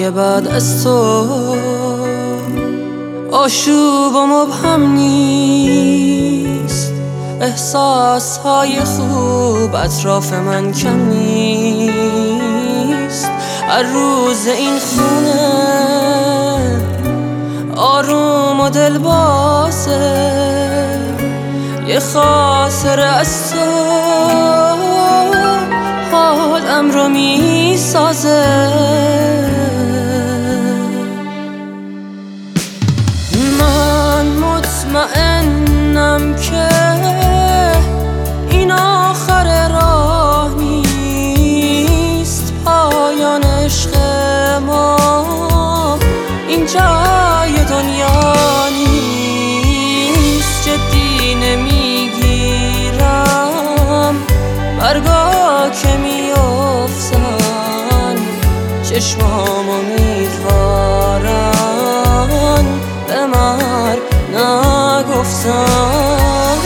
روزای بعد از تو آشوب و مبهم نیست، احساسهای خوب اطراف من کم نیست. هر روز این خونه آروم و دل بازه، یه خاطره از تو حالم رو می سازه. من مطمئنم که این آخر راه نیست، پایان عشق ما این جای دنیا نیست. جدی نمیگیرم برگا که میافتن، چشمام امیدوارن به مرگ نگفتن.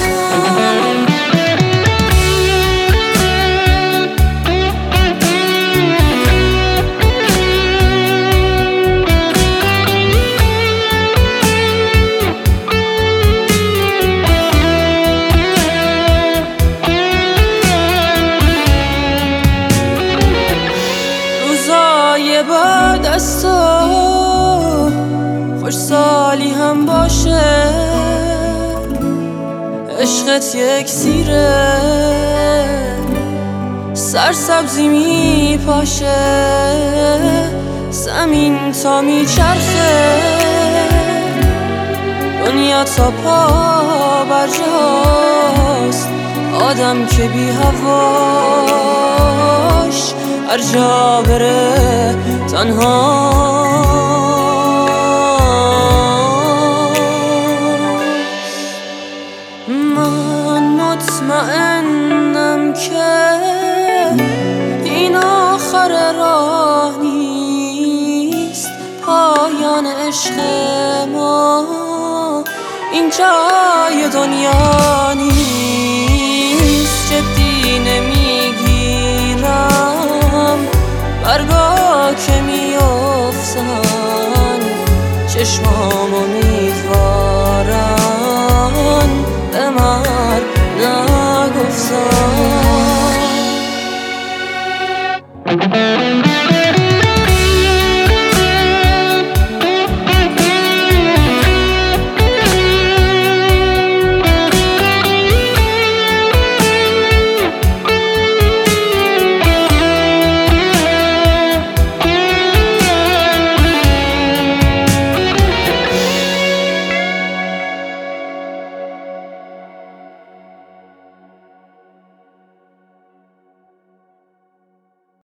بعد از تو خوش سالی هم باشه، عشقت یک سیره سرسبزی می پاشه، زمین تا می چرخه دنیا تا پا برجاست، آدم که بی هواش هر جا بره تنها. من مطمئنم که این آخر راه نیست، پایان عشق ما این جای دنیا نیست. جدی نمیگیرم برگا که میافتن، چشمام امیدوارن به مرگ نگفتن.